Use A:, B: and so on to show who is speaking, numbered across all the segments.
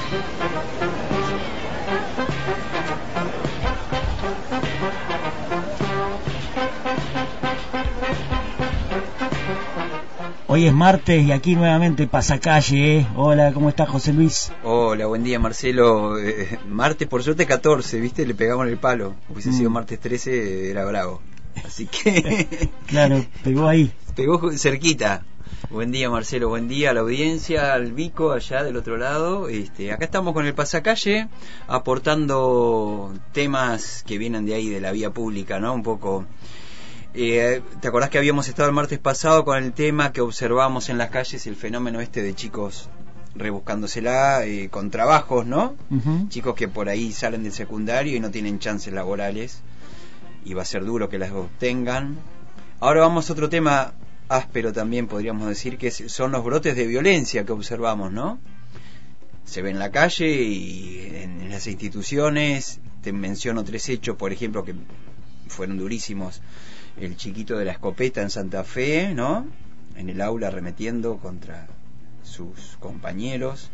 A: Hoy es martes y aquí nuevamente Pasacalle, ¿eh? Hola, ¿cómo estás, José Luis?
B: Hola, buen día, Marcelo. Martes, por suerte 14, ¿viste? Le pegamos el palo. Hubiese sido martes 13, era bravo. Así que...
A: Claro, pegó ahí.
B: Pegó cerquita. Buen día, Marcelo, buen día a la audiencia, al Vico allá del otro lado. Acá estamos con el Pasacalle, aportando temas que vienen de ahí, de la vía pública, ¿no? Un poco... ¿te acordás que habíamos estado el martes pasado con el tema que observamos en las calles, el fenómeno de chicos rebuscándosela con trabajos, ¿no? Uh-huh. Chicos que por ahí salen del secundario y no tienen chances laborales y va a ser duro que las obtengan. Ahora vamos a otro tema áspero también, podríamos decir, que son los brotes de violencia que observamos, ¿no? Se ve en la calle y en las instituciones. Te menciono 3 hechos, por ejemplo, que fueron durísimos. El chiquito de la escopeta en Santa Fe, ¿no? En el aula arremetiendo contra sus compañeros.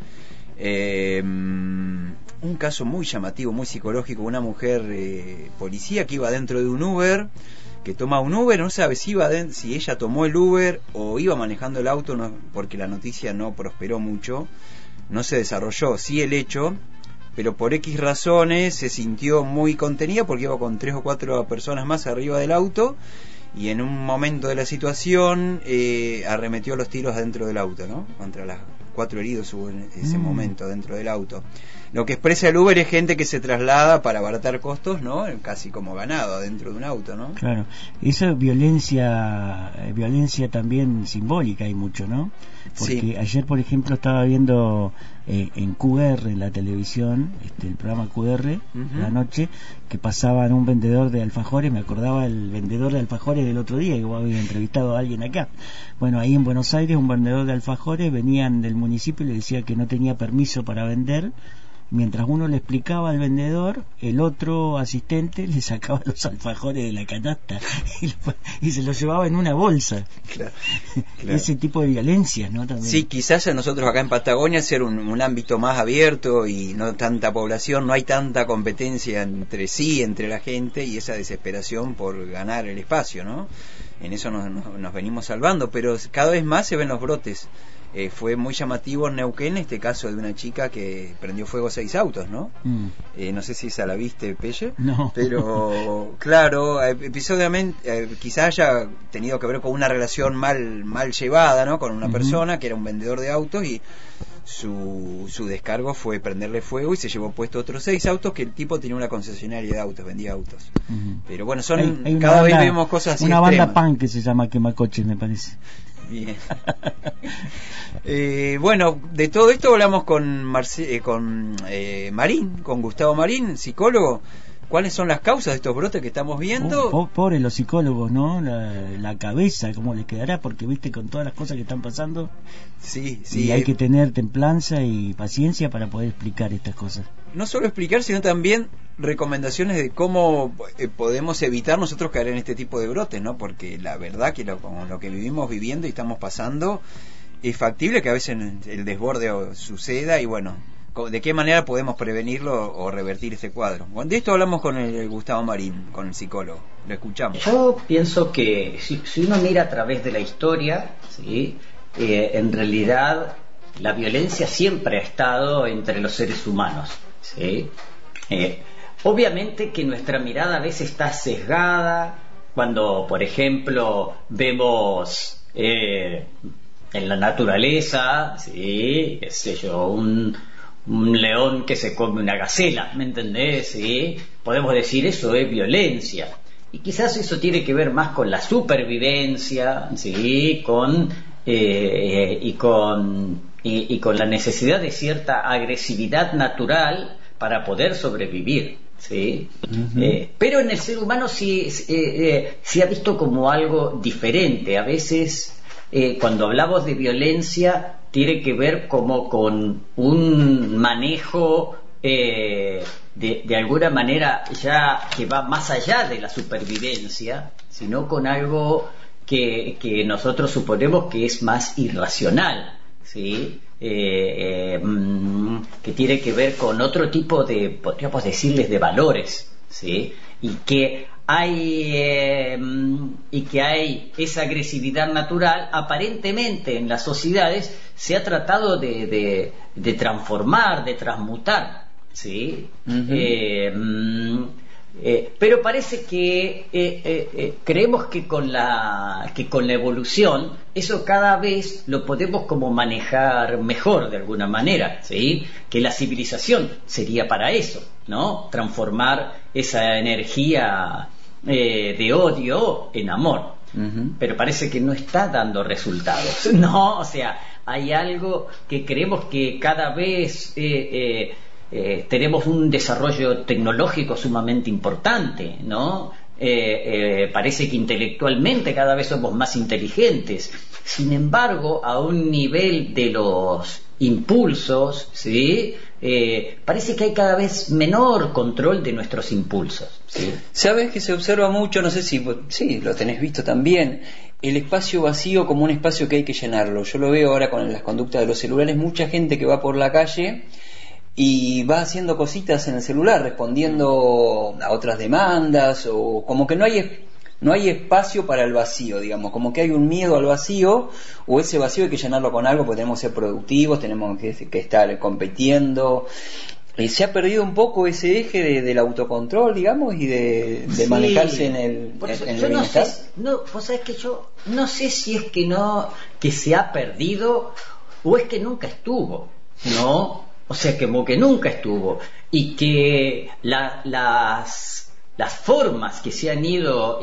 B: Un caso muy llamativo, muy psicológico, una mujer policía que iba dentro de un Uber, que toma un Uber, no sabe si ella tomó el Uber o iba manejando el auto, no, porque la noticia no prosperó mucho, no se desarrolló, sí el hecho, pero por X razones se sintió muy contenida porque iba con 3 o 4 personas más arriba del auto y en un momento de la situación arremetió los tiros dentro del auto, ¿no? Contra las 4 heridos hubo en ese momento dentro del auto. Lo que expresa el Uber es gente que se traslada para abaratar costos, ¿no? Casi como ganado dentro de un auto, ¿no?
A: Claro, esa violencia también simbólica hay mucho, ¿no? Porque sí. Ayer, por ejemplo, estaba viendo en QR, en la televisión, el programa QR, la noche, que pasaban un vendedor de alfajores. Me acordaba el vendedor de alfajores del otro día, que vos habías entrevistado a alguien acá. Bueno, ahí en Buenos Aires, un vendedor de alfajores venían del municipio y le decía que no tenía permiso para vender. Mientras uno le explicaba al vendedor, el otro asistente le sacaba los alfajores de la canasta y se los llevaba en una bolsa. Claro. Ese tipo de violencia, ¿no? También.
B: Sí, quizás a nosotros acá en Patagonia ser un ámbito más abierto y no tanta población, no hay tanta competencia entre la gente y esa desesperación por ganar el espacio, ¿no? En eso nos venimos salvando, pero cada vez más se ven los brotes. Fue muy llamativo en Neuquén este caso de una chica que prendió fuego 6 autos, ¿no? No sé si esa la viste, Pelle.
A: No.
B: Pero, claro, episodiamente quizás haya tenido que ver con una relación mal llevada, ¿no? Con una persona que era un vendedor de autos y su descargo fue prenderle fuego y se llevó puesto otros 6 autos que el tipo tenía una concesionaria de autos, vendía autos. Pero bueno, hay cada vez vemos cosas así
A: una
B: extremas.
A: Banda punk que se llama Quemacoches, me parece.
B: Bien. Bueno, de todo esto hablamos con Marín, con Gustavo Marín, psicólogo. ¿Cuáles son las causas de estos brotes que estamos viendo?
A: Pobres los psicólogos, ¿no? La cabeza, ¿cómo les quedará? Porque, viste, con todas las cosas que están pasando,
B: sí,
A: y hay que tener templanza y paciencia para poder explicar estas cosas.
B: No solo explicar, sino también recomendaciones de cómo podemos evitar nosotros caer en este tipo de brotes, ¿no? Porque la verdad que con lo que vivimos viviendo y estamos pasando, es factible que a veces el desborde suceda y bueno, ¿de qué manera podemos prevenirlo o revertir este cuadro? Bueno, de esto hablamos con el Gustavo Marín, con el psicólogo. Lo escuchamos.
C: Yo pienso que si uno mira a través de la historia, ¿sí? En realidad la violencia siempre ha estado entre los seres humanos, ¿sí? Obviamente que nuestra mirada a veces está sesgada cuando, por ejemplo, vemos en la naturaleza, ¿sí? Qué sé yo, un león que se come una gacela, ¿me entendés? ¿Sí? Podemos decir eso es violencia. Y quizás eso tiene que ver más con la supervivencia, ¿sí? Y con la necesidad de cierta agresividad natural para poder sobrevivir, ¿sí? Pero en el ser humano sí ha visto como algo diferente. A veces cuando hablamos de violencia tiene que ver como con un manejo de alguna manera ya que va más allá de la supervivencia, sino con algo que nosotros suponemos que es más irracional, ¿sí? que tiene que ver con otro tipo de, podríamos decirles, de valores, ¿sí? Y que hay esa agresividad natural. Aparentemente en las sociedades se ha tratado de transformar, de transmutar, ¿sí? Pero parece que creemos que con la evolución eso cada vez lo podemos como manejar mejor de alguna manera, ¿sí? Que la civilización sería para eso, ¿no? Transformar esa energía de odio en amor. Pero parece que no está dando resultados, ¿no? O sea, hay algo que creemos que cada vez tenemos un desarrollo tecnológico sumamente importante, ¿no? Parece que intelectualmente cada vez somos más inteligentes. Sin embargo, a un nivel de los impulsos, ¿sí? Parece que hay cada vez menor control de nuestros impulsos, ¿sí?
B: Sabes que se observa mucho, no sé si sí, lo tenés visto también, el espacio vacío como un espacio que hay que llenarlo. Yo lo veo ahora con las conductas de los celulares, mucha gente que va por la calle y va haciendo cositas en el celular, respondiendo a otras demandas, o como que no hay espacio para el vacío, digamos, como que hay un miedo al vacío, o ese vacío hay que llenarlo con algo, porque tenemos que ser productivos, tenemos que estar compitiendo. Se ha perdido un poco ese eje del autocontrol, digamos, y de manejarse en el bienestar.
C: Vos sabés que yo no sé si es que se ha perdido o es que nunca estuvo, ¿no? O sea, como que nunca estuvo, y que las formas que se han ido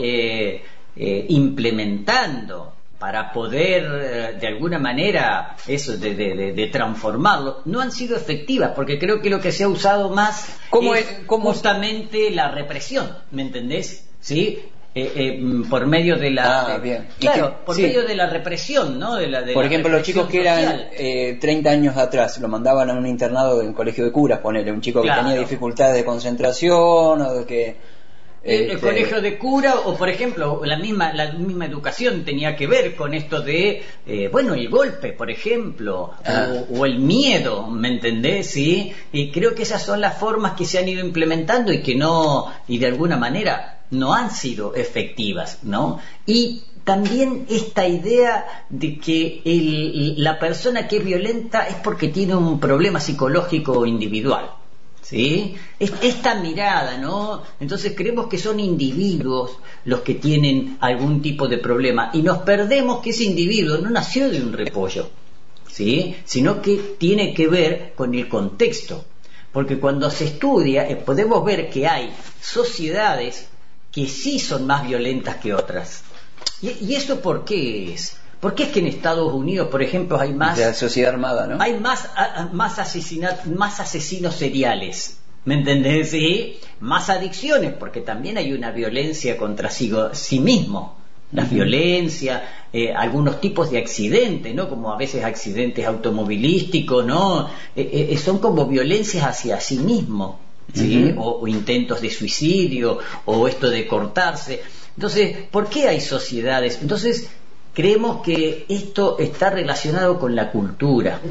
C: implementando para poder de alguna manera eso de transformarlo no han sido efectivas, porque creo que lo que se ha usado más es justamente la represión, ¿me entendés? ¿Sí? Por medio de la medio de la represión, ¿no? Por
B: ejemplo, los chicos que eran 30 años atrás lo mandaban a un internado en colegio de curas, ponele, un chico que tenía dificultades de concentración o de que
C: el colegio de cura, o por ejemplo la misma educación tenía que ver con esto de el golpe, por ejemplo, o el miedo, ¿me entendés? ¿Sí? Y creo que esas son las formas que se han ido implementando y que de alguna manera no han sido efectivas, ¿no? Y también esta idea de que la persona que es violenta es porque tiene un problema psicológico individual, ¿sí? Esta mirada, ¿no? Entonces creemos que son individuos los que tienen algún tipo de problema, y nos perdemos que ese individuo no nació de un repollo, ¿sí? Sino que tiene que ver con el contexto, porque cuando se estudia podemos ver que hay sociedades que sí son más violentas que otras. ¿Y eso por qué es? ¿Por qué es que en Estados Unidos, por ejemplo, hay más...
B: La sociedad armada, ¿no?
C: Hay más asesinos seriales, ¿me entendés? ¿Sí? Más adicciones, porque también hay una violencia contra sí mismo. La violencia, algunos tipos de accidentes, ¿no? Como a veces accidentes automovilísticos, ¿no? Son como violencias hacia sí mismo, ¿sí? O intentos de suicidio, o esto de cortarse. Entonces, ¿por qué hay sociedades? Entonces, creemos que esto está relacionado con la cultura,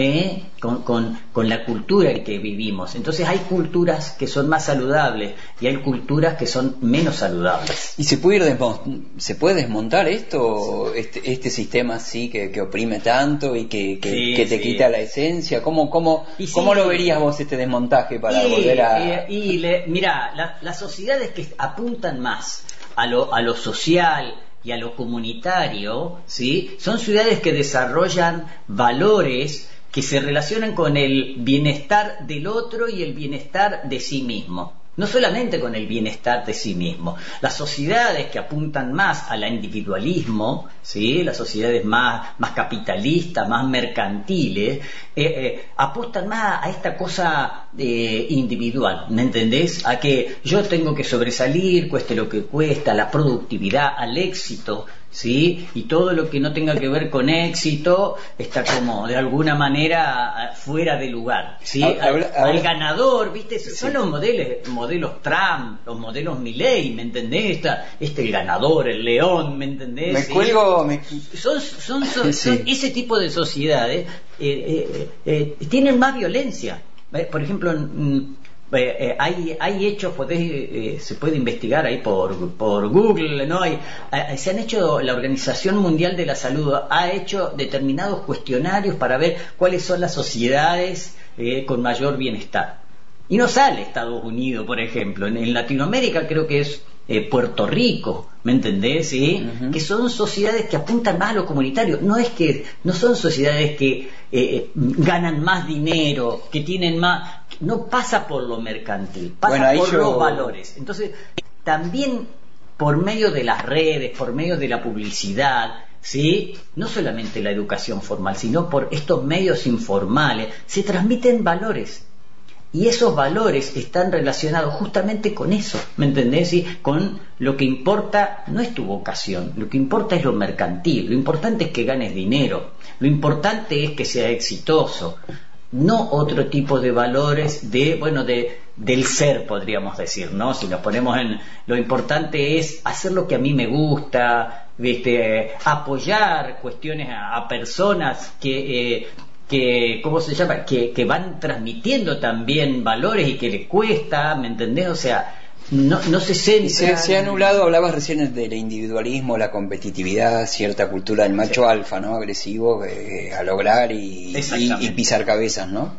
C: con la cultura en que vivimos. Entonces hay culturas que son más saludables y hay culturas que son menos saludables.
B: ¿Y se puede desmontar esto, este sistema así que oprime tanto y que te quita la esencia? ¿Cómo lo verías vos este desmontaje para volver a...?
C: Mirá, las sociedades que apuntan más a lo social y a lo comunitario, ¿sí? Son ciudades que desarrollan valores que se relacionan con el bienestar del otro y el bienestar de sí mismo. No solamente con el bienestar de sí mismo. Las sociedades que apuntan más al individualismo, ¿sí? Las sociedades más capitalistas, más mercantiles, apuntan más a esta cosa individual, ¿me entendés? A que yo tengo que sobresalir, cueste lo que cuesta, a la productividad, al éxito, ¿sí? Y todo lo que no tenga que ver con éxito está como de alguna manera fuera de lugar, ¿sí? Al ganador, ¿viste? Son sí. Los modelos Trump, los modelos Milley, ¿me entendés? El ganador, el león, ¿me entendés?
B: Me cuelgo...
C: Son ese tipo de sociedades tienen más violencia. Por ejemplo, hay hechos, se puede investigar ahí por Google, ¿no? Se han hecho, la Organización Mundial de la Salud ha hecho determinados cuestionarios para ver cuáles son las sociedades con mayor bienestar. Y no sale Estados Unidos, por ejemplo. En Latinoamérica creo que es Puerto Rico, ¿me entendés? ¿Sí? Uh-huh. Que son sociedades que apuntan más a lo comunitario. No son sociedades que ganan más dinero, que tienen más... No pasa por lo mercantil, pasa por los valores. Entonces, también por medio de las redes, por medio de la publicidad, ¿sí? No solamente la educación formal, sino por estos medios informales, se transmiten valores. Y esos valores están relacionados justamente con eso, ¿me entendés? ¿Sí? Con lo que importa no es tu vocación, lo que importa es lo mercantil, lo importante es que ganes dinero, lo importante es que sea exitoso, no otro tipo de valores del ser, podríamos decir, ¿no? Si nos ponemos en... Lo importante es hacer lo que a mí me gusta, apoyar cuestiones a personas que ¿cómo se llama? Que van transmitiendo también valores y que les cuesta, ¿me entendés? O sea, no se centra...
B: Se ha anulado, hablabas recién del individualismo, la competitividad, cierta cultura del macho alfa, ¿no? Agresivo, a lograr y pisar cabezas, ¿no?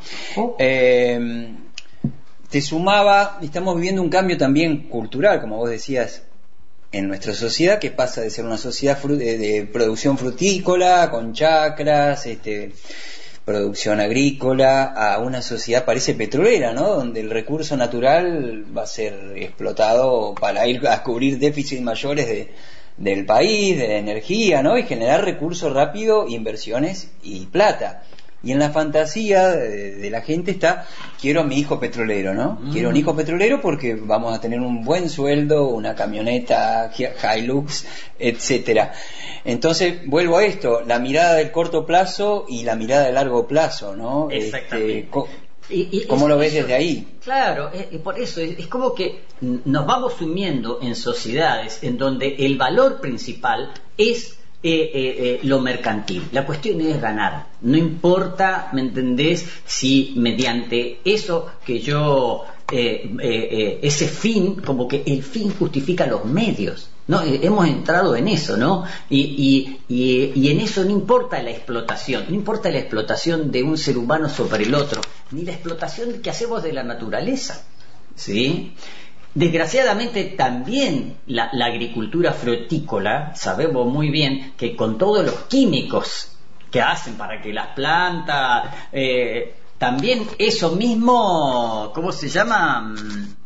B: Te sumaba, estamos viviendo un cambio también cultural, como vos decías, en nuestra sociedad, que pasa de ser una sociedad de producción frutícola, con chacras, producción agrícola, a una sociedad parece petrolera, ¿no? Donde el recurso natural va a ser explotado para ir a cubrir déficits mayores del país, de la energía, ¿no? Y generar recursos rápido, inversiones y plata. Y en la fantasía de la gente está, quiero a mi hijo petrolero, ¿no? Quiero un hijo petrolero porque vamos a tener un buen sueldo, una camioneta Hilux, etcétera. Entonces, vuelvo a esto, la mirada del corto plazo y la mirada del largo plazo, ¿no?
C: Exactamente.
B: ¿Cómo lo ves desde ahí?
C: Claro, por eso es como que nos vamos sumiendo en sociedades en donde el valor principal es lo mercantil. La cuestión es ganar. No importa, ¿me entendés? Si mediante eso que yo ese fin, como que el fin justifica los medios, ¿no? Hemos entrado en eso, ¿no? Y en eso no importa la explotación de un ser humano sobre el otro, ni la explotación que hacemos de la naturaleza, ¿sí? Desgraciadamente también la agricultura frutícola, sabemos muy bien que con todos los químicos que hacen para que las plantas, también eso mismo, ¿cómo se llama?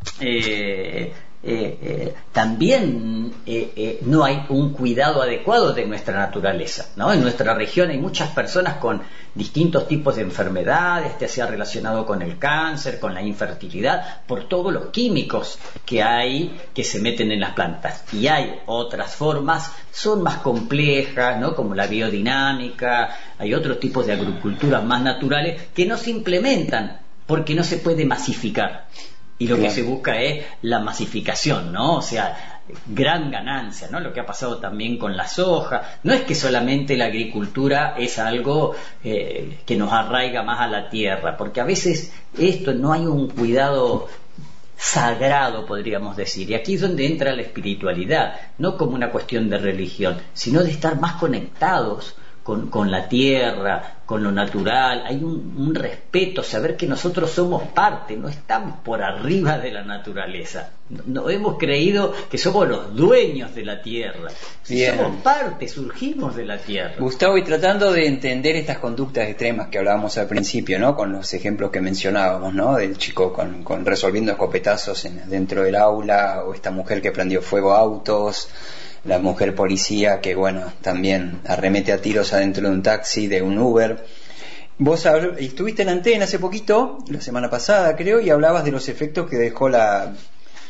C: También no hay un cuidado adecuado de nuestra naturaleza, ¿no? En nuestra región hay muchas personas con distintos tipos de enfermedades, ya sea relacionado con el cáncer, con la infertilidad, por todos los químicos que hay que se meten en las plantas. Y hay otras formas, son más complejas, ¿no? Como la biodinámica, hay otros tipos de agriculturas más naturales que no se implementan porque no se puede masificar. Y lo que se busca es la masificación, ¿no? O sea, gran ganancia, ¿no? Lo que ha pasado también con la soja. No es que solamente la agricultura es algo que nos arraiga más a la tierra, porque a veces no hay un cuidado sagrado, podríamos decir. Y aquí es donde entra la espiritualidad, no como una cuestión de religión, sino de estar más conectados con la tierra, con lo natural. Hay un respeto, saber que nosotros somos parte, no estamos por arriba de la naturaleza. No hemos creído que somos los dueños de la tierra. Somos parte, surgimos de la tierra.
B: Gustavo, y tratando de entender estas conductas extremas que hablábamos al principio, ¿no? Con los ejemplos que mencionábamos, ¿no? Del chico con resolviendo escopetazos dentro del aula, o esta mujer que prendió fuego a autos, la mujer policía que, bueno, también arremete a tiros adentro de un taxi, de un Uber. Vos estuviste en Antena hace poquito, la semana pasada creo, y hablabas de los efectos que dejó la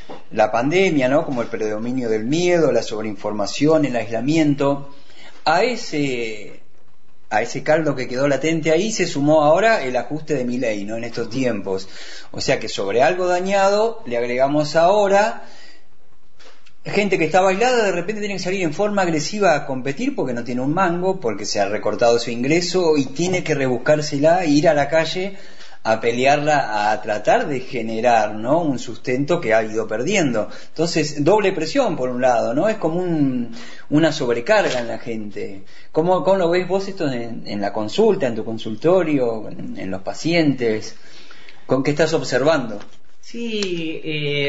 B: la pandemia, ¿no? Como el predominio del miedo, la sobreinformación, el aislamiento. A ese caldo que quedó latente ahí se sumó ahora el ajuste de Milei, ¿no? En estos tiempos. O sea que sobre algo dañado le agregamos ahora gente que estaba aislada, de repente tiene que salir en forma agresiva a competir porque no tiene un mango, porque se ha recortado su ingreso y tiene que rebuscársela e ir a la calle a pelearla, a tratar de generar, ¿no? Un sustento que ha ido perdiendo. Entonces, doble presión por un lado, ¿no? Es como una sobrecarga en la gente. ¿Cómo lo ves vos esto en la consulta, en tu consultorio, en los pacientes? ¿Con qué estás observando?
C: Sí,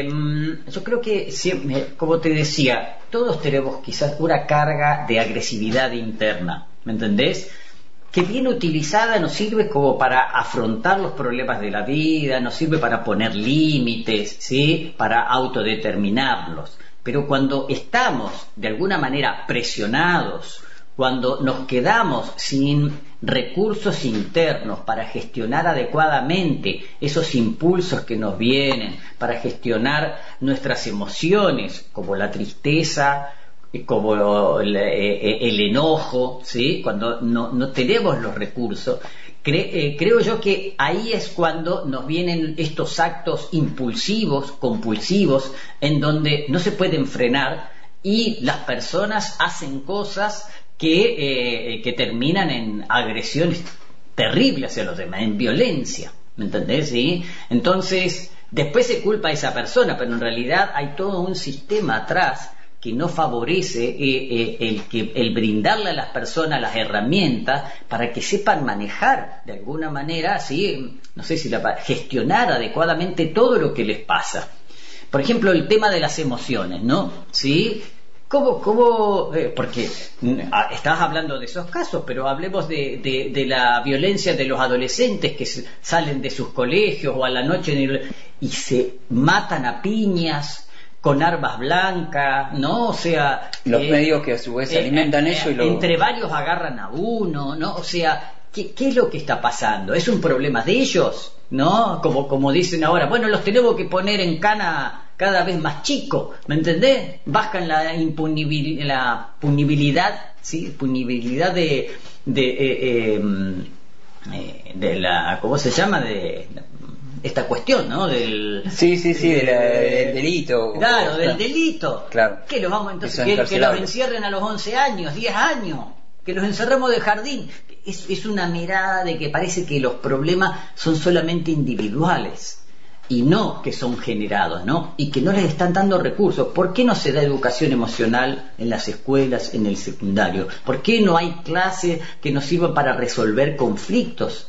C: yo creo que, como te decía, todos tenemos quizás una carga de agresividad interna, ¿me entendés? Que bien utilizada nos sirve como para afrontar los problemas de la vida, nos sirve para poner límites, ¿sí? Para autodeterminarlos. Pero cuando estamos de alguna manera presionados, cuando nos quedamos sin recursos internos para gestionar adecuadamente esos impulsos que nos vienen, para gestionar nuestras emociones, como la tristeza, como el enojo, ¿sí? Cuando no tenemos los recursos, creo yo que ahí es cuando nos vienen estos actos impulsivos, compulsivos, en donde no se pueden frenar y las personas hacen cosas que terminan en agresiones terribles hacia los demás, en violencia, ¿me entendés? ¿Sí? Entonces, después se culpa a esa persona, pero en realidad hay todo un sistema atrás que no favorece el brindarle a las personas las herramientas para que sepan manejar de alguna manera, ¿sí? No sé si gestionar adecuadamente todo lo que les pasa. Por ejemplo, el tema de las emociones, ¿no? ¿Sí? Porque estabas hablando de esos casos, pero hablemos de la violencia de los adolescentes que salen de sus colegios o a la noche y se matan a piñas con armas blancas, ¿no? O sea,
B: los medios que a su vez alimentan eso y
C: entre varios agarran a uno, ¿no? O sea, ¿qué es lo que está pasando? ¿Es un problema de ellos? ¿No? Como dicen ahora, bueno, los tenemos que poner en cana cada vez más chico, ¿me entendés? Bajan la punibilidad, ¿sí? Punibilidad de la, ¿cómo se llama? De esta cuestión, ¿no? Del delito. Claro, del delito.
B: Claro.
C: Que los vamos entonces que los encierren a los 11 años, 10 años, que los encerremos de jardín. Es una mirada de que parece que los problemas son solamente individuales y no que son generados, ¿no? Y que no les están dando recursos. ¿Por qué no se da educación emocional en las escuelas, en el secundario? ¿Por qué no hay clases que nos sirvan para resolver conflictos?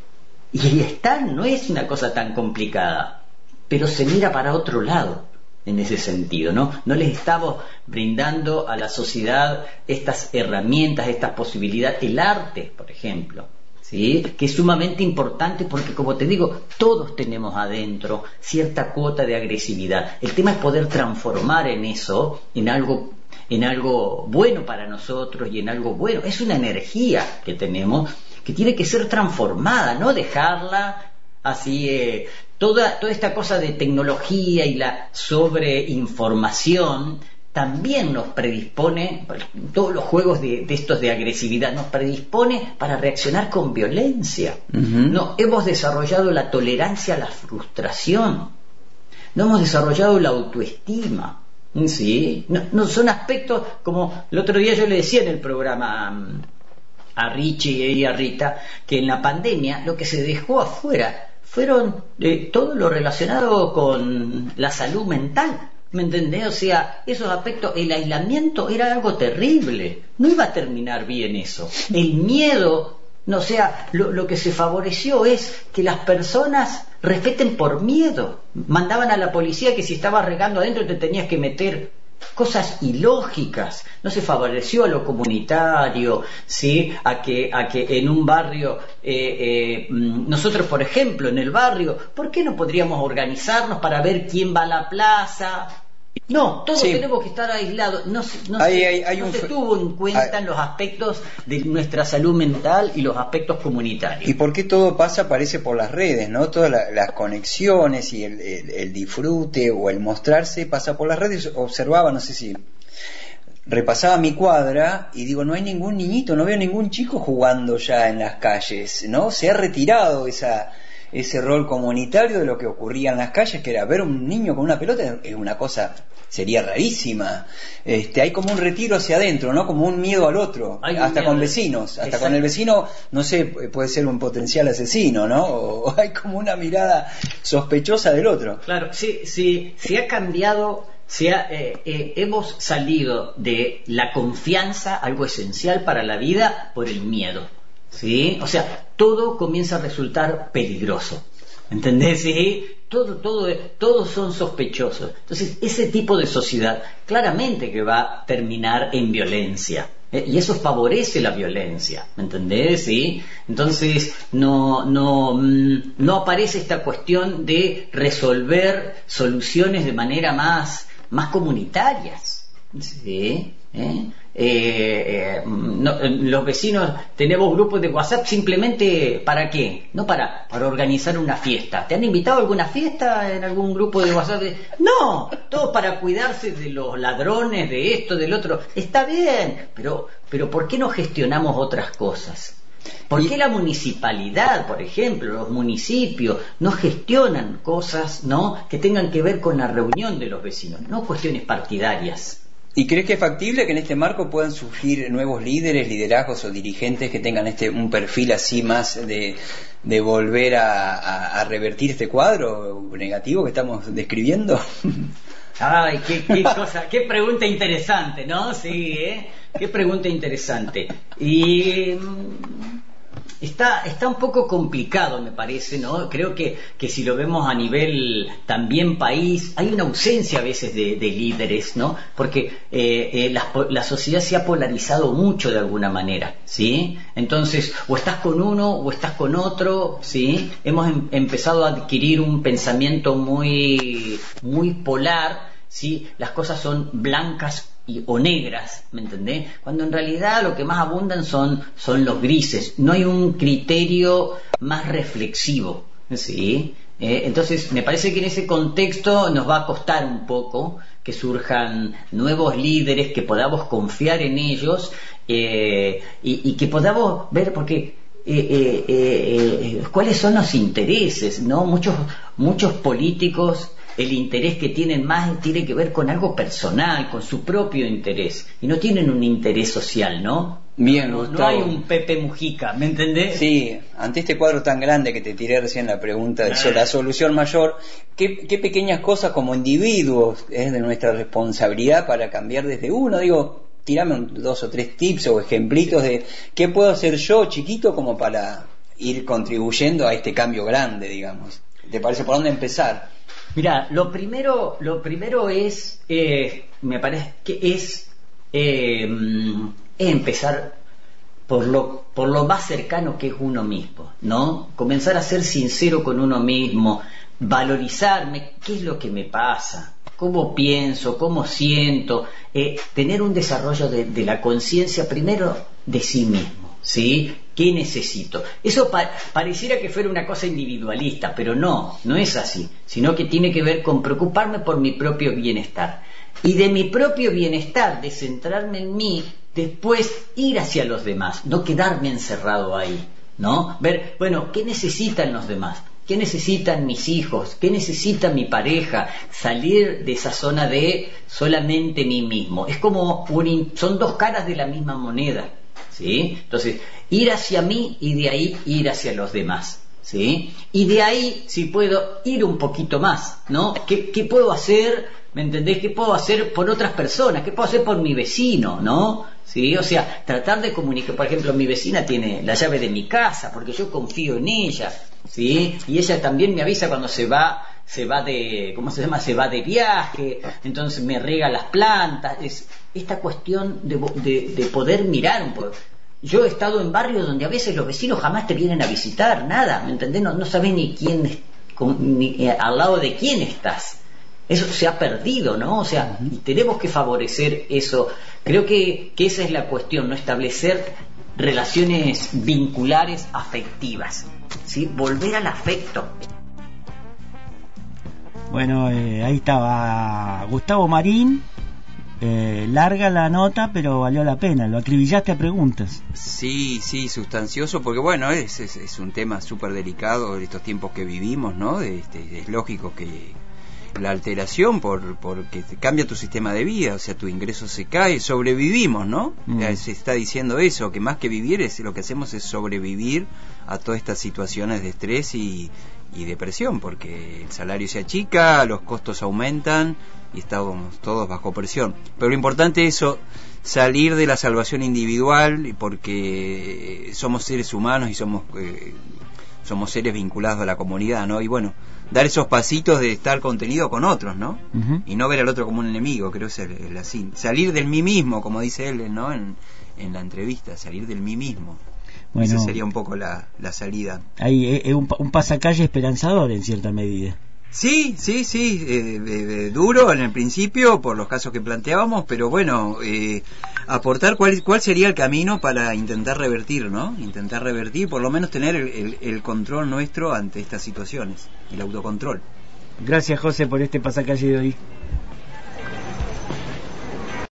C: Y no es una cosa tan complicada, pero se mira para otro lado en ese sentido, ¿no? No les estamos brindando a la sociedad estas herramientas, estas posibilidades, el arte, por ejemplo, ¿sí? Que es sumamente importante porque, como te digo, todos tenemos adentro cierta cuota de agresividad. El tema es poder transformar en eso, en algo bueno para nosotros y en algo bueno. Es una energía que tenemos que tiene que ser transformada, no dejarla así. Toda esta cosa de tecnología y la sobreinformación también nos predispone, todos los juegos de estos de agresividad, nos predispone para reaccionar con violencia. Uh-huh. No hemos desarrollado la tolerancia a la frustración, no hemos desarrollado la autoestima. ¿Sí? No son aspectos como el otro día yo le decía en el programa a Richie y a Rita, que en la pandemia lo que se dejó afuera fueron todo lo relacionado con la salud mental, ¿me entendés? O sea, esos aspectos, el aislamiento era algo terrible, no iba a terminar bien eso. El miedo, no, o sea, lo que se favoreció es que las personas respeten por miedo. Mandaban a la policía que si estabas regando adentro te tenías que meter. Cosas ilógicas. No se favoreció a lo comunitario, ¿sí? a que en un barrio nosotros, por ejemplo, en el barrio, ¿por qué no podríamos organizarnos para ver quién va a la plaza No, todos
B: Sí.
C: tenemos que estar aislados. No se tuvo en cuenta los aspectos de nuestra salud mental y los aspectos comunitarios.
B: ¿Y por qué todo pasa, parece, por las redes, ¿no? Todas las conexiones y el disfrute o el mostrarse pasa por las redes. Observaba, no sé si repasaba mi cuadra y digo, no hay ningún niñito, no veo ningún chico jugando ya en las calles, ¿no? Se ha retirado ese rol comunitario de lo que ocurría en las calles, que era ver un niño con una pelota, es una cosa, sería rarísima. Hay como un retiro hacia adentro, ¿no? Como un miedo al otro, hasta con vecinos, hasta
C: Exacto.
B: con el vecino, no sé, puede ser un potencial asesino, ¿no? O hay como una mirada sospechosa del otro.
C: Claro, sí, se ha cambiado, hemos salido de la confianza, algo esencial para la vida, por el miedo. ¿Sí? O sea, todo comienza a resultar peligroso. ¿Entendés? ¿Sí? Todos son sospechosos. Entonces, ese tipo de sociedad claramente que va a terminar en violencia. Y eso favorece la violencia, ¿me entendés? ¿Sí? Entonces no aparece esta cuestión de resolver soluciones de manera más comunitarias, ¿sí? Los vecinos tenemos grupos de WhatsApp simplemente ¿para qué? No para organizar una fiesta. ¿Te han invitado a alguna fiesta en algún grupo de WhatsApp? No, todo para cuidarse de los ladrones, de esto, del otro. Está bien, pero ¿por qué no gestionamos otras cosas? ¿Por qué la municipalidad, por ejemplo, los municipios no gestionan cosas, ¿no?, que tengan que ver con la reunión de los vecinos, no cuestiones partidarias?
B: ¿Y crees que es factible que en este marco puedan surgir nuevos líderes, liderazgos o dirigentes que tengan un perfil así más de volver a revertir este cuadro negativo que estamos describiendo?
C: Ay, qué cosa, qué pregunta interesante, ¿no? Sí, qué pregunta interesante. Y está un poco complicado, me parece, ¿no? Creo que si lo vemos a nivel también país, hay una ausencia a veces de líderes, ¿no? Porque la sociedad se ha polarizado mucho de alguna manera, ¿sí? Entonces, o estás con uno o estás con otro, ¿sí? Hemos empezado a adquirir un pensamiento muy, muy polar, ¿sí? Las cosas son blancas o negras, ¿me entendés? Cuando en realidad lo que más abundan son los grises. No hay un criterio más reflexivo, ¿sí? Entonces me parece que en ese contexto nos va a costar un poco que surjan nuevos líderes, que podamos confiar en ellos, y que podamos ver, porque cuáles son los intereses, ¿no? Muchos políticos, el interés que tienen más tiene que ver con algo personal, con su propio interés, y no tienen un interés social, ¿no?
B: Bien,
C: no
B: Gustavo.
C: hay un Pepe Mujica, ¿me entendés?
B: Sí, ante este cuadro tan grande que te tiré recién la pregunta de la solución mayor, ¿qué pequeñas cosas como individuos es de nuestra responsabilidad para cambiar desde uno? Digo, tirame 2 o 3 tips o ejemplitos de qué puedo hacer yo chiquito como para ir contribuyendo a este cambio grande, digamos. ¿Te parece por dónde empezar?
C: Mira, lo primero es, me parece que es empezar por lo más cercano que es uno mismo, ¿no? Comenzar a ser sincero con uno mismo, valorizarme, qué es lo que me pasa, cómo pienso, cómo siento, tener un desarrollo de la conciencia primero de sí mismo, ¿sí? ¿Qué necesito? Eso pareciera que fuera una cosa individualista, pero no es así, sino que tiene que ver con preocuparme por mi propio bienestar. Y de mi propio bienestar, de centrarme en mí, después ir hacia los demás, no quedarme encerrado ahí, ¿no? Ver, bueno, ¿qué necesitan los demás? ¿Qué necesitan mis hijos? ¿Qué necesita mi pareja? Salir de esa zona de solamente mí mismo. Es como son dos caras de la misma moneda, ¿sí? Entonces, ir hacia mí y de ahí ir hacia los demás, ¿sí? Y de ahí, si puedo, ir un poquito más, ¿no? ¿Qué puedo hacer? ¿Me entendés? ¿Qué puedo hacer por otras personas? ¿Qué puedo hacer por mi vecino? ¿No? ¿Sí? O sea, tratar de comunicar. Por ejemplo, mi vecina tiene la llave de mi casa porque yo confío en ella, ¿sí? Y ella también me avisa cuando se va de, ¿cómo se llama? Se va de viaje, entonces me riega las plantas. Es esta cuestión de poder mirar un poco. Yo he estado en barrios donde a veces los vecinos jamás te vienen a visitar, nada, ¿me entendés? No sabes ni quién, al lado de quién estás. Eso se ha perdido, ¿no? O sea, y tenemos que favorecer eso. Creo que esa es la cuestión, ¿no? Establecer relaciones vinculares afectivas, ¿sí? Volver al afecto.
A: Bueno, ahí estaba Gustavo Marín. Larga la nota, pero valió la pena. Lo acribillaste a preguntas.
B: Sí, sustancioso, porque bueno, es un tema súper delicado en estos tiempos que vivimos, ¿no? Es lógico que la alteración porque cambia tu sistema de vida, o sea, tu ingreso se cae, sobrevivimos, ¿no? Se está diciendo eso, que más que vivir, lo que hacemos es sobrevivir a todas estas situaciones de estrés y depresión, porque el salario se achica, los costos aumentan y estamos todos bajo presión. Pero lo importante es eso, salir de la salvación individual, porque somos seres humanos y somos seres vinculados a la comunidad, ¿no? Y bueno, dar esos pasitos de estar contenido con otros, ¿no? Y no ver al otro como un enemigo, creo que es así. Salir del mí mismo, como dice él, ¿no? En la entrevista, salir del mí mismo. Bueno, esa sería un poco la salida.
A: Ahí es un pasacalle esperanzador en cierta medida.
B: Sí, duro en el principio por los casos que planteábamos, pero bueno, aportar cuál sería el camino para intentar revertir, ¿no? Intentar revertir, por lo menos tener el control nuestro ante estas situaciones, el autocontrol.
A: Gracias, José, por este pasacalle de hoy.